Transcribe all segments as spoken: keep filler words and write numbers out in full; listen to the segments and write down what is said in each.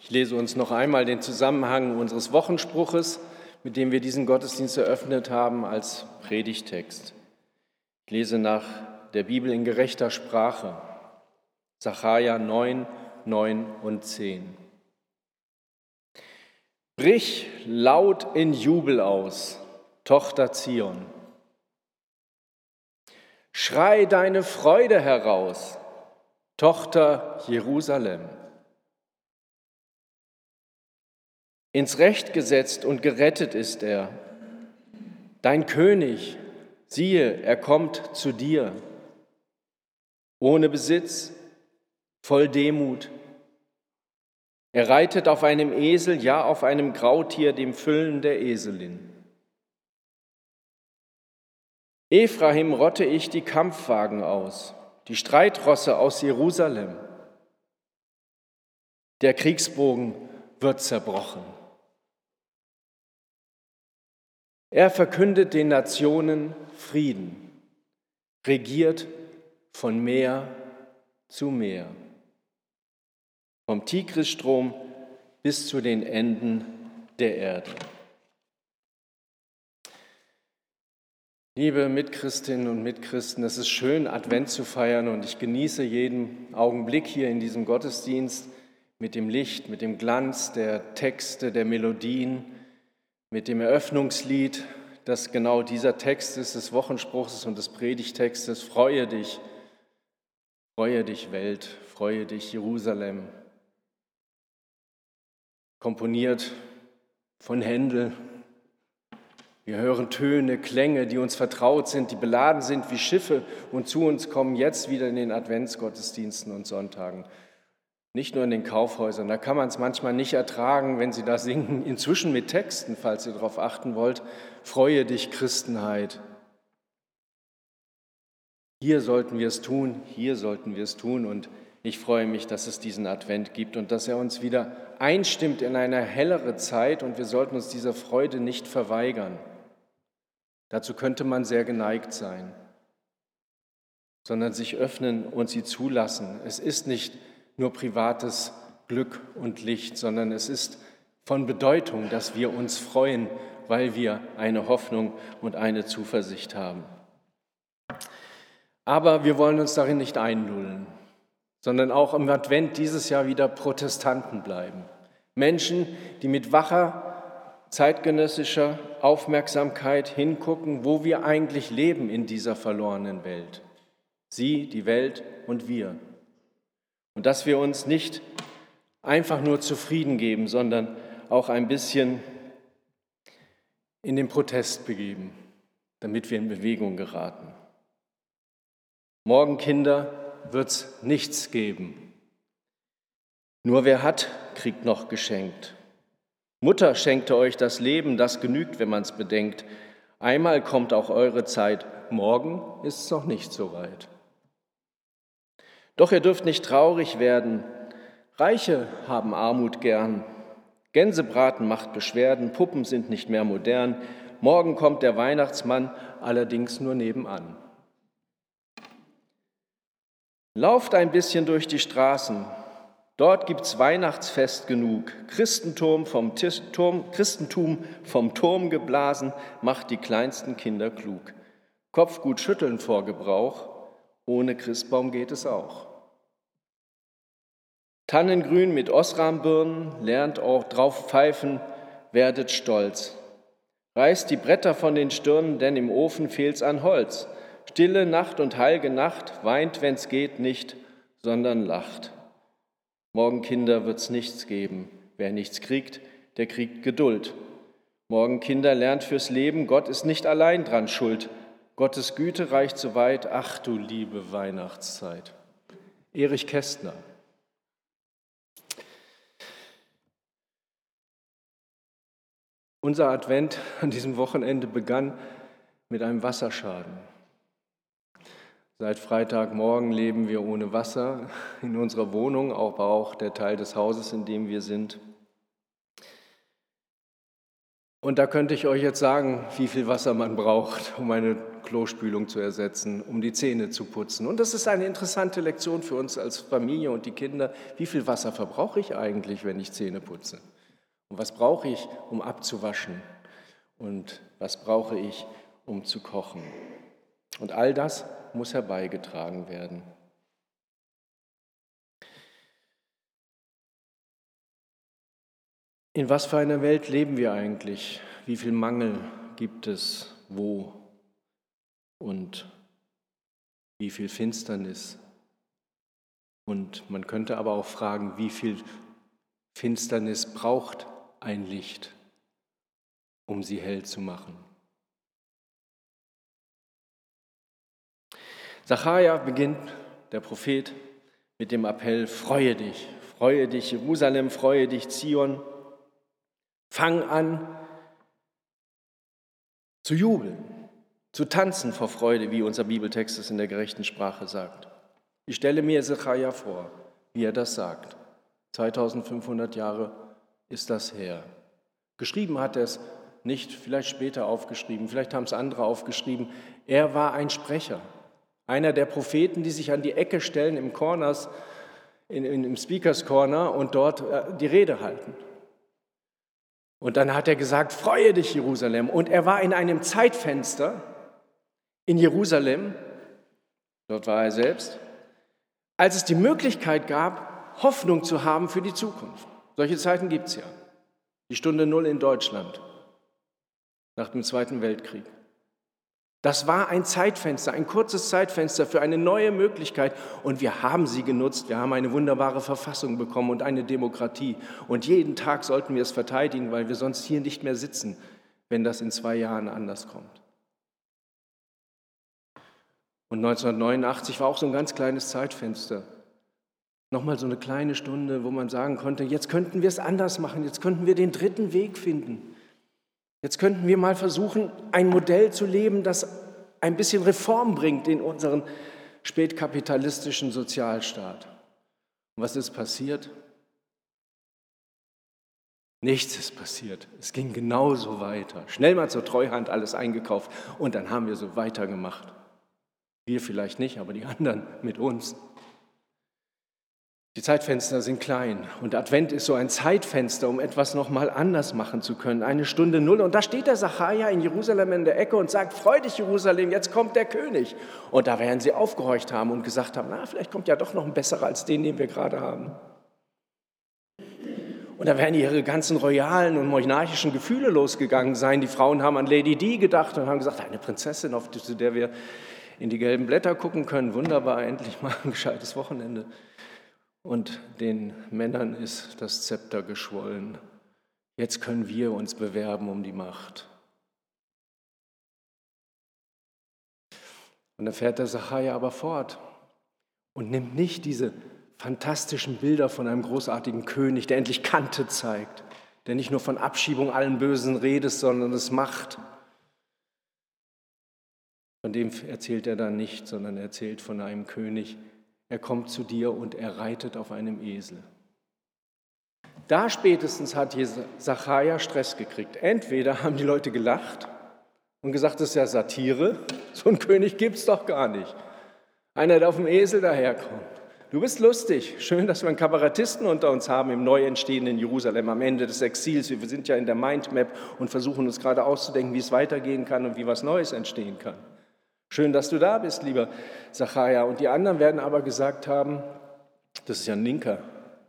Ich lese uns noch einmal den Zusammenhang unseres Wochenspruches, mit dem wir diesen Gottesdienst eröffnet haben, als Predigttext. Ich lese nach der Bibel in gerechter Sprache, Sacharja neun, neun und zehn. Brich laut in Jubel aus, Tochter Zion. Schrei deine Freude heraus, Tochter Jerusalem. Ins Recht gesetzt und gerettet ist er. Dein König, siehe, er kommt zu dir. Ohne Besitz, voll Demut. Er reitet auf einem Esel, ja auf einem Grautier, dem Füllen der Eselin. Ephraim rotte ich die Kampfwagen aus, die Streitrosse aus Jerusalem. Der Kriegsbogen wird zerbrochen. Er verkündet den Nationen Frieden, regiert von Meer zu Meer, vom Tigrisstrom bis zu den Enden der Erde. Liebe Mitchristinnen und Mitchristen, es ist schön, Advent zu feiern, und ich genieße jeden Augenblick hier in diesem Gottesdienst mit dem Licht, mit dem Glanz der Texte, der Melodien, mit dem Eröffnungslied, das genau dieser Text ist, des Wochenspruchs und des Predigtextes. Freue dich, freue dich Welt, freue dich Jerusalem. Komponiert von Händel. Wir hören Töne, Klänge, die uns vertraut sind, die beladen sind wie Schiffe und zu uns kommen jetzt wieder in den Adventsgottesdiensten und Sonntagen. Nicht nur in den Kaufhäusern, da kann man es manchmal nicht ertragen, wenn sie da singen, inzwischen mit Texten, falls ihr darauf achten wollt. Freue dich, Christenheit. Hier sollten wir es tun, hier sollten wir es tun, und ich freue mich, dass es diesen Advent gibt und dass er uns wieder einstimmt in eine hellere Zeit, und wir sollten uns dieser Freude nicht verweigern. Dazu könnte man sehr geneigt sein, sondern sich öffnen und sie zulassen. Es ist nicht nur privates Glück und Licht, sondern es ist von Bedeutung, dass wir uns freuen, weil wir eine Hoffnung und eine Zuversicht haben. Aber wir wollen uns darin nicht einlullen, sondern auch im Advent dieses Jahr wieder Protestanten bleiben. Menschen, die mit wacher, zeitgenössischer Aufmerksamkeit hingucken, wo wir eigentlich leben in dieser verlorenen Welt. Sie, die Welt und wir. Und dass wir uns nicht einfach nur zufrieden geben, sondern auch ein bisschen in den Protest begeben, damit wir in Bewegung geraten. Morgen, Kinder, wird's nichts geben. Nur wer hat, kriegt noch geschenkt. Mutter schenkte euch das Leben, das genügt, wenn man es bedenkt. Einmal kommt auch eure Zeit, morgen ist es noch nicht so weit. Doch ihr dürft nicht traurig werden. Reiche haben Armut gern. Gänsebraten macht Beschwerden, Puppen sind nicht mehr modern. Morgen kommt der Weihnachtsmann, allerdings nur nebenan. Lauft ein bisschen durch die Straßen. Dort gibt's Weihnachtsfest genug. Christentum vom, Tisch, Turm, Christentum vom Turm geblasen, macht die kleinsten Kinder klug. Kopf gut schütteln vor Gebrauch, ohne Christbaum geht es auch. Tannengrün mit Osrambirnen, lernt auch drauf pfeifen, werdet stolz. Reißt die Bretter von den Stirnen, denn im Ofen fehlt's an Holz. Stille Nacht und heilge Nacht, weint, wenn's geht, nicht, sondern lacht. Morgen, Kinder, wird's nichts geben. Wer nichts kriegt, der kriegt Geduld. Morgen, Kinder, lernt fürs Leben, Gott ist nicht allein dran schuld. Gottes Güte reicht so weit, ach du liebe Weihnachtszeit. Erich Kästner. Unser Advent an diesem Wochenende begann mit einem Wasserschaden. Seit Freitagmorgen leben wir ohne Wasser in unserer Wohnung, aber auch der Teil des Hauses, in dem wir sind. Und da könnte ich euch jetzt sagen, wie viel Wasser man braucht, um eine Klospülung zu ersetzen, um die Zähne zu putzen. Und das ist eine interessante Lektion für uns als Familie und die Kinder. Wie viel Wasser verbrauche ich eigentlich, wenn ich Zähne putze? Und was brauche ich, um abzuwaschen? Und was brauche ich, um zu kochen? Und all das muss herbeigetragen werden. In was für einer Welt leben wir eigentlich? Wie viel Mangel gibt es wo? Und wie viel Finsternis? Und man könnte aber auch fragen, wie viel Finsternis braucht ein Licht, um sie hell zu machen? Sacharja beginnt, der Prophet, mit dem Appell: Freue dich, freue dich Jerusalem, freue dich Zion. Fang an zu jubeln, zu tanzen vor Freude, wie unser Bibeltext es in der gerechten Sprache sagt. Ich stelle mir Sacharja vor, wie er das sagt. zweitausendfünfhundert Jahre ist das her. Geschrieben hat er es nicht, vielleicht später aufgeschrieben, vielleicht haben es andere aufgeschrieben. Er war ein Sprecher, einer der Propheten, die sich an die Ecke stellen im Corners, in, in, im Speakers Corner und dort äh, die Rede halten. Und dann hat er gesagt, freue dich Jerusalem. Und er war in einem Zeitfenster in Jerusalem, dort war er selbst, als es die Möglichkeit gab, Hoffnung zu haben für die Zukunft. Solche Zeiten gibt es ja. Die Stunde Null in Deutschland nach dem Zweiten Weltkrieg. Das war ein Zeitfenster, ein kurzes Zeitfenster für eine neue Möglichkeit. Und wir haben sie genutzt. Wir haben eine wunderbare Verfassung bekommen und eine Demokratie. Und jeden Tag sollten wir es verteidigen, weil wir sonst hier nicht mehr sitzen, wenn das in zwei Jahren anders kommt. Und neunzehnhundertneunundachtzig war auch so ein ganz kleines Zeitfenster. Nochmal so eine kleine Stunde, wo man sagen konnte, jetzt könnten wir es anders machen, jetzt könnten wir den dritten Weg finden. Jetzt könnten wir mal versuchen, ein Modell zu leben, das ein bisschen Reform bringt in unseren spätkapitalistischen Sozialstaat. Und was ist passiert? Nichts ist passiert. Es ging genauso weiter. Schnell mal zur Treuhand alles eingekauft und dann haben wir so weitergemacht. Wir vielleicht nicht, aber die anderen mit uns. Die Zeitfenster sind klein und Advent ist so ein Zeitfenster, um etwas nochmal anders machen zu können. Eine Stunde Null und da steht der Sacharja in Jerusalem in der Ecke und sagt, freu dich Jerusalem, jetzt kommt der König. Und da werden sie aufgehorcht haben und gesagt haben, na, vielleicht kommt ja doch noch ein besserer als den, den wir gerade haben. Und da werden ihre ganzen royalen und monarchischen Gefühle losgegangen sein. Die Frauen haben an Lady Di gedacht und haben gesagt, eine Prinzessin, auf die, zu der wir in die gelben Blätter gucken können, wunderbar, endlich mal ein gescheites Wochenende. Und den Männern ist das Zepter geschwollen. Jetzt können wir uns bewerben um die Macht. Und dann fährt der Sacharja aber fort und nimmt nicht diese fantastischen Bilder von einem großartigen König, der endlich Kante zeigt, der nicht nur von Abschiebung allen Bösen redet, sondern es macht. Von dem erzählt er dann nicht, sondern er erzählt von einem König. Er kommt zu dir und er reitet auf einem Esel. Da spätestens hat Sacharja Stress gekriegt. Entweder haben die Leute gelacht und gesagt, das ist ja Satire, so einen König gibt es doch gar nicht. Einer, der auf dem Esel daherkommt. Du bist lustig, schön, dass wir einen Kabarettisten unter uns haben im neu entstehenden Jerusalem am Ende des Exils. Wir sind ja in der Mindmap und versuchen uns gerade auszudenken, wie es weitergehen kann und wie was Neues entstehen kann. Schön, dass du da bist, lieber Sacharja. Und die anderen werden aber gesagt haben, das ist ja ein Linker.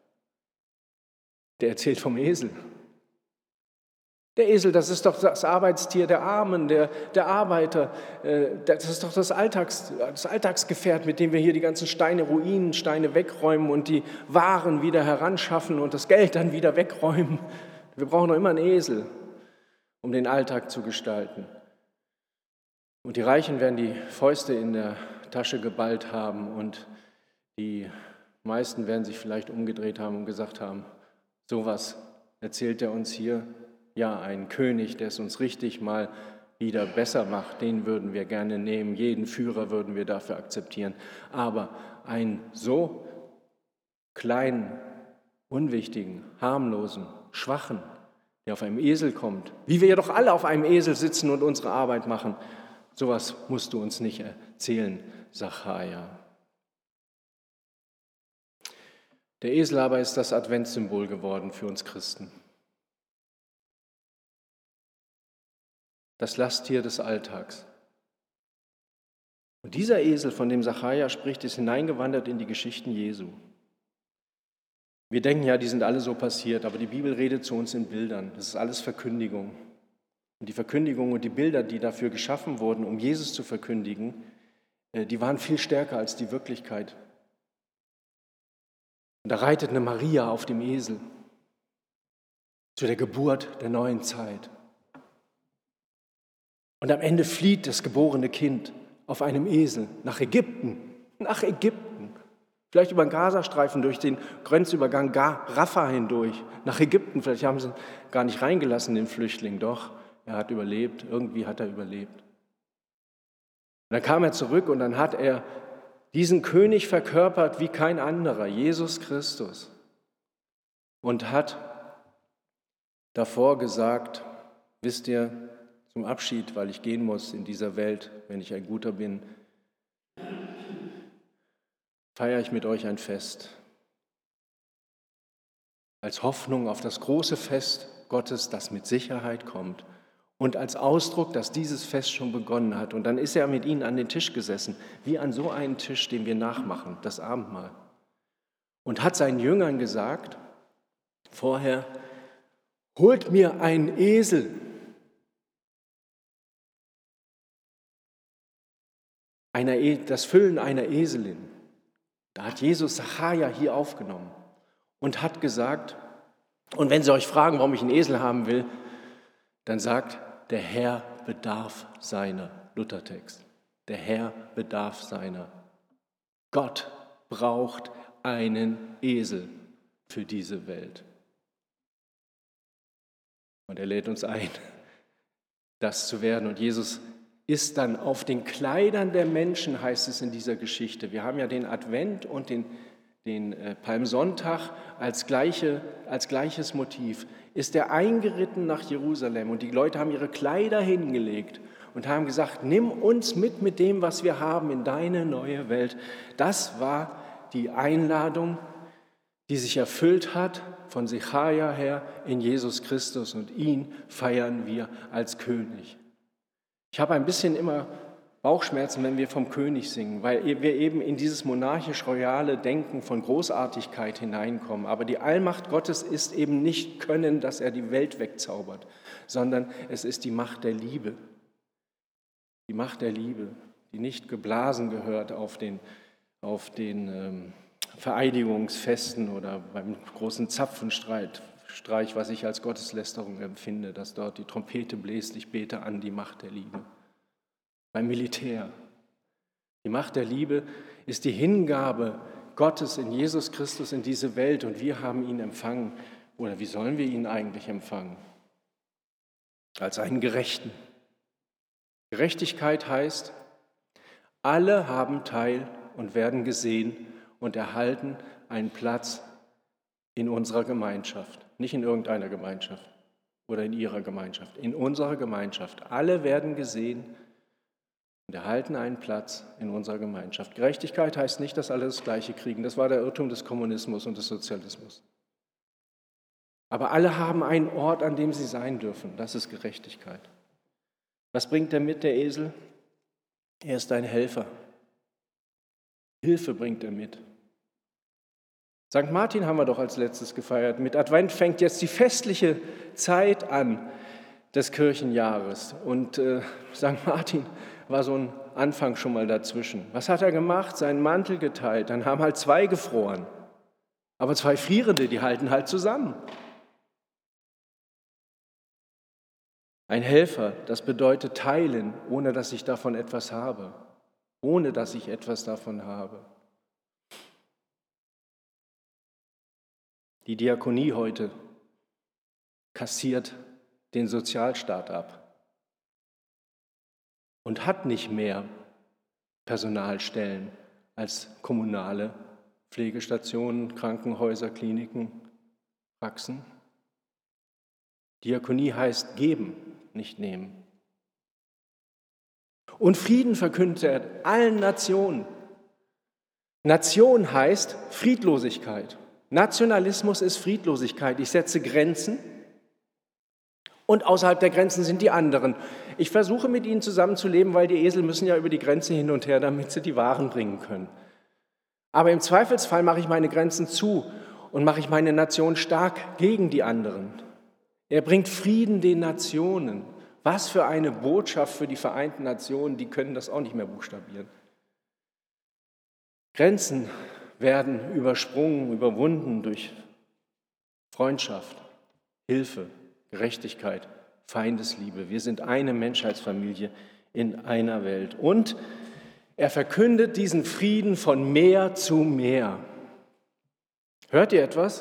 Der erzählt vom Esel. Der Esel, das ist doch das Arbeitstier der Armen, der, der Arbeiter. Das ist doch das, Alltags, das Alltagsgefährt, mit dem wir hier die ganzen Steine, Ruinensteine wegräumen und die Waren wieder heranschaffen und das Geld dann wieder wegräumen. Wir brauchen doch immer einen Esel, um den Alltag zu gestalten. Und die Reichen werden die Fäuste in der Tasche geballt haben und die meisten werden sich vielleicht umgedreht haben und gesagt haben, sowas erzählt er uns hier. Ja, ein König, der es uns richtig mal wieder besser macht, den würden wir gerne nehmen. Jeden Führer würden wir dafür akzeptieren. Aber einen so kleinen, unwichtigen, harmlosen, schwachen, der auf einem Esel kommt, wie wir ja doch alle auf einem Esel sitzen und unsere Arbeit machen. Sowas musst du uns nicht erzählen, Sacharja. Der Esel aber ist das Adventssymbol geworden für uns Christen. Das Lasttier des Alltags. Und dieser Esel, von dem Sacharja spricht, ist hineingewandert in die Geschichten Jesu. Wir denken ja, die sind alle so passiert, aber die Bibel redet zu uns in Bildern. Das ist alles Verkündigung. Und die Verkündigung und die Bilder, die dafür geschaffen wurden, um Jesus zu verkündigen, die waren viel stärker als die Wirklichkeit. Und da reitet eine Maria auf dem Esel zu der Geburt der neuen Zeit. Und am Ende flieht das geborene Kind auf einem Esel nach Ägypten, nach Ägypten. Vielleicht über den Gazastreifen, durch den Grenzübergang Rafah hindurch, nach Ägypten. Vielleicht haben sie ihn gar nicht reingelassen, den Flüchtling. Doch, er hat überlebt, irgendwie hat er überlebt. Und dann kam er zurück und dann hat er diesen König verkörpert wie kein anderer, Jesus Christus. Und hat davor gesagt, wisst ihr, zum Abschied, weil ich gehen muss in dieser Welt, wenn ich ein Guter bin, feiere ich mit euch ein Fest. Als Hoffnung auf das große Fest Gottes, das mit Sicherheit kommt. Und als Ausdruck, dass dieses Fest schon begonnen hat. Und dann ist er mit ihnen an den Tisch gesessen, wie an so einen Tisch, den wir nachmachen, das Abendmahl. Und hat seinen Jüngern gesagt, vorher, holt mir einen Esel. Einer, das Füllen einer Eselin. Da hat Jesus Sacharja hier aufgenommen und hat gesagt, und wenn sie euch fragen, warum ich einen Esel haben will, dann sagt, der Herr bedarf seiner. Luthertext. Der Herr bedarf seiner. Gott braucht einen Esel für diese Welt. Und er lädt uns ein, das zu werden. Und Jesus ist dann auf den Kleidern der Menschen, heißt es in dieser Geschichte. Wir haben ja den Advent und den, den äh, Palmsonntag als, gleiche, als gleiches Motiv. Ist er eingeritten nach Jerusalem und die Leute haben ihre Kleider hingelegt und haben gesagt, nimm uns mit mit dem, was wir haben, in deine neue Welt. Das war die Einladung, die sich erfüllt hat von Sacharja her in Jesus Christus und ihn feiern wir als König. Ich habe ein bisschen immer Bauchschmerzen, wenn wir vom König singen, weil wir eben in dieses monarchisch-royale Denken von Großartigkeit hineinkommen. Aber die Allmacht Gottes ist eben nicht Können, dass er die Welt wegzaubert, sondern es ist die Macht der Liebe. Die Macht der Liebe, die nicht geblasen gehört auf den, auf den ähm, Vereidigungsfesten oder beim großen Zapfenstreit. Streich, was ich als Gotteslästerung empfinde, dass dort die Trompete bläst, ich bete an die Macht der Liebe. Beim Militär. Die Macht der Liebe ist die Hingabe Gottes in Jesus Christus in diese Welt und wir haben ihn empfangen. Oder wie sollen wir ihn eigentlich empfangen? Als einen Gerechten. Gerechtigkeit heißt, alle haben Teil und werden gesehen und erhalten einen Platz in unserer Gemeinschaft. Nicht in irgendeiner Gemeinschaft oder in ihrer Gemeinschaft, in unserer Gemeinschaft. Alle werden gesehen und erhalten einen Platz in unserer Gemeinschaft. Gerechtigkeit heißt nicht, dass alle das Gleiche kriegen. Das war der Irrtum des Kommunismus und des Sozialismus. Aber alle haben einen Ort, an dem sie sein dürfen. Das ist Gerechtigkeit. Was bringt er mit, der Esel? Er ist ein Helfer. Hilfe bringt er mit. Sankt Martin haben wir doch als letztes gefeiert. Mit Advent fängt jetzt die festliche Zeit an des Kirchenjahres. Und äh, Sankt Martin war so ein Anfang schon mal dazwischen. Was hat er gemacht? Seinen Mantel geteilt. Dann haben halt zwei gefroren. Aber zwei Frierende, die halten halt zusammen. Ein Helfer, das bedeutet teilen, ohne dass ich davon etwas habe. Ohne dass ich etwas davon habe. Die Diakonie heute kassiert den Sozialstaat ab und hat nicht mehr Personalstellen als kommunale Pflegestationen, Krankenhäuser, Kliniken, Praxen. Diakonie heißt geben, nicht nehmen. Und Frieden verkündet er allen Nationen. Nation heißt Friedlosigkeit. Nationalismus ist Friedlosigkeit. Ich setze Grenzen und außerhalb der Grenzen sind die anderen. Ich versuche mit ihnen zusammenzuleben, weil die Esel müssen ja über die Grenze hin und her, damit sie die Waren bringen können. Aber im Zweifelsfall mache ich meine Grenzen zu und mache ich meine Nation stark gegen die anderen. Er bringt Frieden den Nationen. Was für eine Botschaft für die Vereinten Nationen, die können das auch nicht mehr buchstabieren. Grenzen werden übersprungen, überwunden durch Freundschaft, Hilfe, Gerechtigkeit, Feindesliebe. Wir sind eine Menschheitsfamilie in einer Welt. Und er verkündet diesen Frieden von Meer zu Meer. Hört ihr etwas?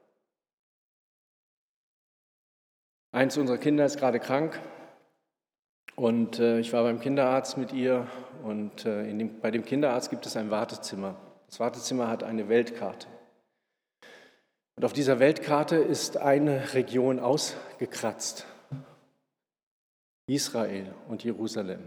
Eins unserer Kinder ist gerade krank und äh, ich war beim Kinderarzt mit ihr und äh, in dem, bei dem Kinderarzt gibt es ein Wartezimmer. Das Wartezimmer hat eine Weltkarte. Und auf dieser Weltkarte ist eine Region ausgekratzt. Israel und Jerusalem.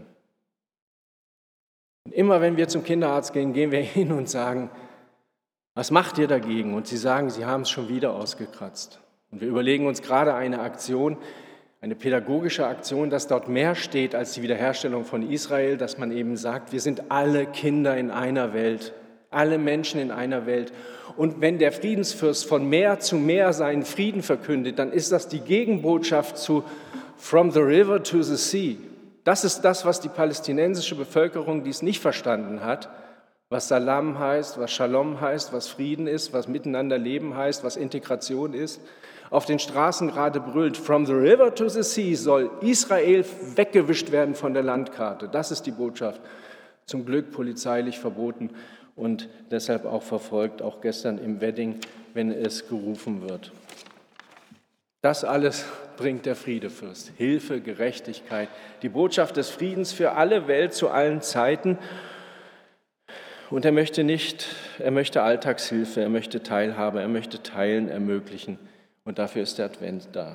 Und immer wenn wir zum Kinderarzt gehen, gehen wir hin und sagen, was macht ihr dagegen? Und sie sagen, sie haben es schon wieder ausgekratzt. Und wir überlegen uns gerade eine Aktion, eine pädagogische Aktion, dass dort mehr steht als die Wiederherstellung von Israel, dass man eben sagt, wir sind alle Kinder in einer Welt, alle Menschen in einer Welt. Und wenn der Friedensfürst von Meer zu Meer seinen Frieden verkündet, dann ist das die Gegenbotschaft zu From the river to the sea. Das ist das, was die palästinensische Bevölkerung, die es nicht verstanden hat, was Salam heißt, was Shalom heißt, was Frieden ist, was Miteinander leben heißt, was Integration ist, auf den Straßen gerade brüllt, From the river to the sea soll Israel weggewischt werden von der Landkarte. Das ist die Botschaft. Zum Glück polizeilich verboten und deshalb auch verfolgt, auch gestern im Wedding, wenn es gerufen wird. Das alles bringt der Friedefürst. Hilfe, Gerechtigkeit, die Botschaft des Friedens für alle Welt zu allen Zeiten. Und er möchte nicht, er möchte Alltagshilfe, er möchte Teilhabe, er möchte Teilen ermöglichen. Und dafür ist der Advent da.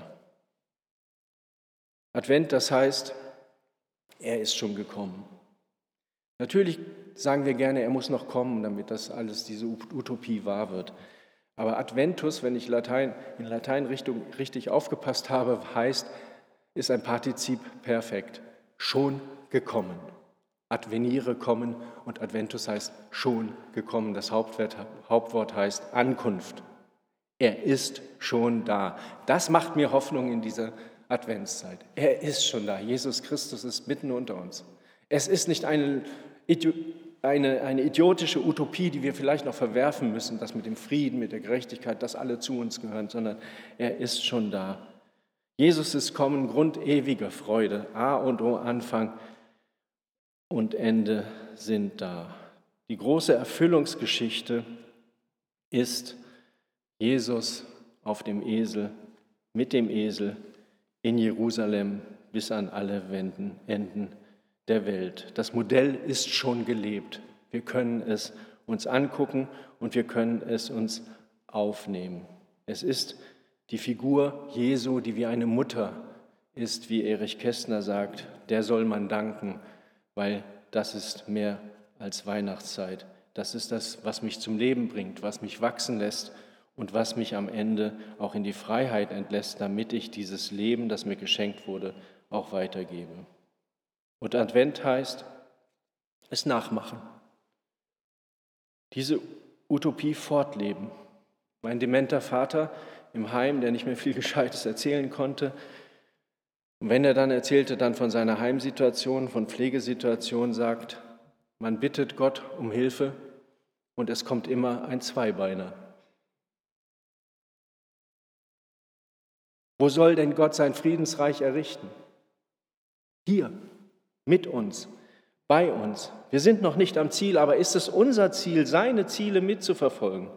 Advent, das heißt, er ist schon gekommen. Natürlich sagen wir gerne, er muss noch kommen, damit das alles, diese Utopie wahr wird. Aber Adventus, wenn ich Latein, in Lateinrichtung richtig aufgepasst habe, heißt, ist ein Partizip perfekt. Schon gekommen. Advenire, kommen, und Adventus heißt schon gekommen. Das Hauptwort, Hauptwort heißt Ankunft. Er ist schon da. Das macht mir Hoffnung in dieser Adventszeit. Er ist schon da. Jesus Christus ist mitten unter uns. Es ist nicht eine, eine, eine idiotische Utopie, die wir vielleicht noch verwerfen müssen, das mit dem Frieden, mit der Gerechtigkeit, dass alle zu uns gehören, sondern er ist schon da. Jesus ist kommen, Grund ewiger Freude. A und O, Anfang und Ende sind da. Die große Erfüllungsgeschichte ist Jesus auf dem Esel, mit dem Esel in Jerusalem bis an alle Enden der Welt. Das Modell ist schon gelebt. Wir können es uns angucken und wir können es uns aufnehmen. Es ist die Figur Jesu, die wie eine Mutter ist, wie Erich Kästner sagt, der soll man danken, weil das ist mehr als Weihnachtszeit. Das ist das, was mich zum Leben bringt, was mich wachsen lässt und was mich am Ende auch in die Freiheit entlässt, damit ich dieses Leben, das mir geschenkt wurde, auch weitergebe. Und Advent heißt, es nachmachen. Diese Utopie fortleben. Mein dementer Vater im Heim, der nicht mehr viel Gescheites erzählen konnte, und wenn er dann erzählte, dann von seiner Heimsituation, von Pflegesituation, sagt, man bittet Gott um Hilfe und es kommt immer ein Zweibeiner. Wo soll denn Gott sein Friedensreich errichten? Hier, mit uns, bei uns. Wir sind noch nicht am Ziel, aber ist es unser Ziel, seine Ziele mitzuverfolgen?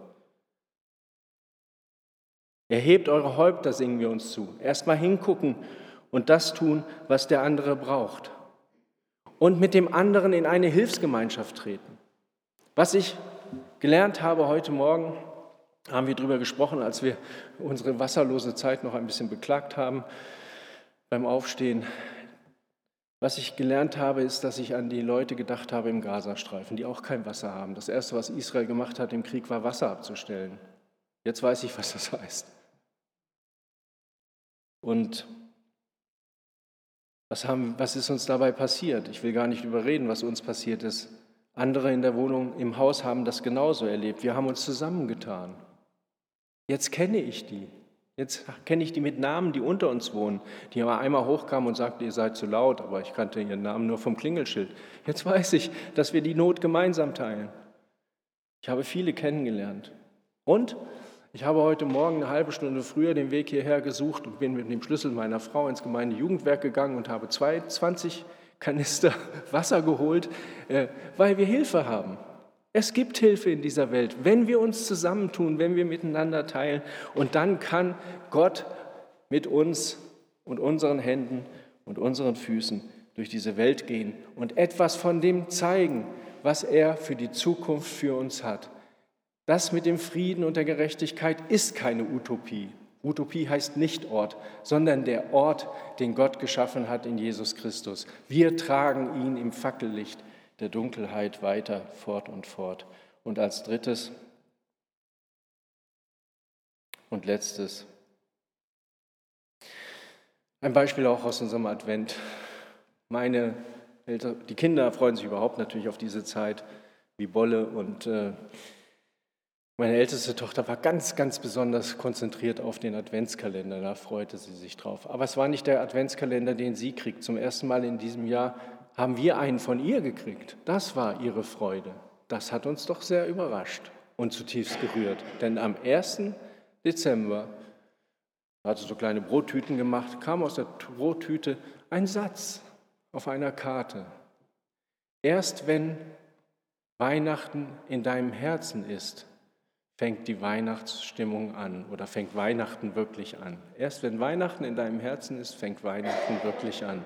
Erhebt eure Häupter, singen wir uns zu. Erst mal hingucken und das tun, was der andere braucht. Und mit dem anderen in eine Hilfsgemeinschaft treten. Was ich gelernt habe heute Morgen, haben wir darüber gesprochen, als wir unsere wasserlose Zeit noch ein bisschen beklagt haben beim Aufstehen. Was ich gelernt habe, ist, dass ich an die Leute gedacht habe im Gazastreifen, die auch kein Wasser haben. Das Erste, was Israel gemacht hat im Krieg, war Wasser abzustellen. Jetzt weiß ich, was das heißt. Und was, haben, was ist uns dabei passiert? Ich will gar nicht überreden, was uns passiert ist. Andere in der Wohnung, im Haus haben das genauso erlebt. Wir haben uns zusammengetan. Jetzt kenne ich die. Jetzt kenne ich die mit Namen, die unter uns wohnen, die aber einmal hochkamen und sagten, ihr seid zu laut, aber ich kannte ihren Namen nur vom Klingelschild. Jetzt weiß ich, dass wir die Not gemeinsam teilen. Ich habe viele kennengelernt. Und ich habe heute Morgen eine halbe Stunde früher den Weg hierher gesucht und bin mit dem Schlüssel meiner Frau ins Gemeindejugendwerk gegangen und habe zwanzig Kanister Wasser geholt, weil wir Hilfe haben. Es gibt Hilfe in dieser Welt, wenn wir uns zusammentun, wenn wir miteinander teilen. Und dann kann Gott mit uns und unseren Händen und unseren Füßen durch diese Welt gehen und etwas von dem zeigen, was er für die Zukunft für uns hat. Das mit dem Frieden und der Gerechtigkeit ist keine Utopie. Utopie heißt nicht Ort, sondern der Ort, den Gott geschaffen hat in Jesus Christus. Wir tragen ihn im Fackellicht der Dunkelheit weiter fort und fort. Und als drittes und letztes, ein Beispiel auch aus unserem Advent. Meine Eltern, die Kinder freuen sich überhaupt natürlich auf diese Zeit, wie Bolle, und äh, meine älteste Tochter war ganz, ganz besonders konzentriert auf den Adventskalender, da freute sie sich drauf. Aber es war nicht der Adventskalender, den sie kriegt. Zum ersten Mal in diesem Jahr haben wir einen von ihr gekriegt. Das war ihre Freude. Das hat uns doch sehr überrascht und zutiefst gerührt. Denn am ersten Dezember hat sie so kleine Brottüten gemacht, kam aus der Brottüte ein Satz auf einer Karte. Erst wenn Weihnachten in deinem Herzen ist, fängt die Weihnachtsstimmung an oder fängt Weihnachten wirklich an. Erst wenn Weihnachten in deinem Herzen ist, fängt Weihnachten wirklich an.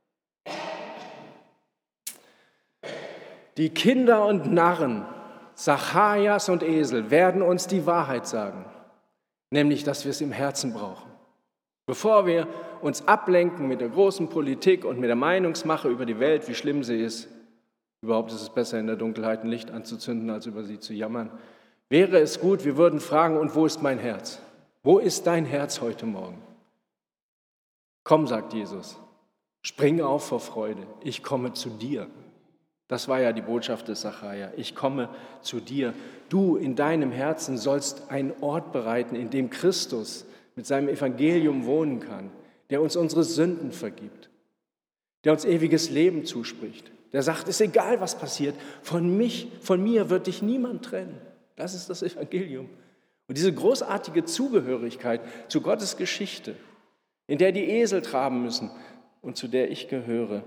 Die Kinder und Narren, Zacharias und Esel, werden uns die Wahrheit sagen, nämlich, dass wir es im Herzen brauchen. Bevor wir uns ablenken mit der großen Politik und mit der Meinungsmache über die Welt, wie schlimm sie ist, überhaupt ist es besser, in der Dunkelheit ein Licht anzuzünden, als über sie zu jammern, wäre es gut, wir würden fragen, und wo ist mein Herz? Wo ist dein Herz heute Morgen? Komm, sagt Jesus, spring auf vor Freude, ich komme zu dir. Das war ja die Botschaft des Sacharja. Ich komme zu dir. Du in deinem Herzen sollst einen Ort bereiten, in dem Christus mit seinem Evangelium wohnen kann, der uns unsere Sünden vergibt, der uns ewiges Leben zuspricht, der sagt, es ist egal, was passiert, von mich, von mir wird dich niemand trennen. Das ist das Evangelium. Und diese großartige Zugehörigkeit zu Gottes Geschichte, in der die Esel traben müssen und zu der ich gehöre,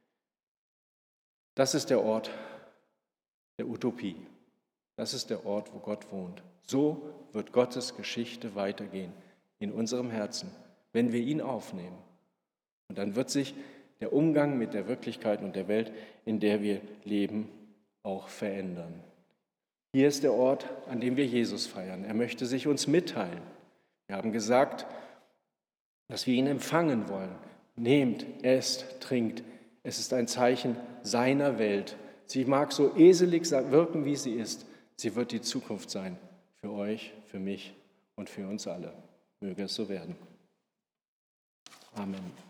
das ist der Ort der Utopie. Das ist der Ort, wo Gott wohnt. So wird Gottes Geschichte weitergehen in unserem Herzen, wenn wir ihn aufnehmen. Und dann wird sich der Umgang mit der Wirklichkeit und der Welt, in der wir leben, auch verändern. Hier ist der Ort, an dem wir Jesus feiern. Er möchte sich uns mitteilen. Wir haben gesagt, dass wir ihn empfangen wollen. Nehmt, esst, trinkt. Es ist ein Zeichen seiner Welt. Sie mag so eselig wirken, wie sie ist. Sie wird die Zukunft sein für euch, für mich und für uns alle. Möge es so werden. Amen.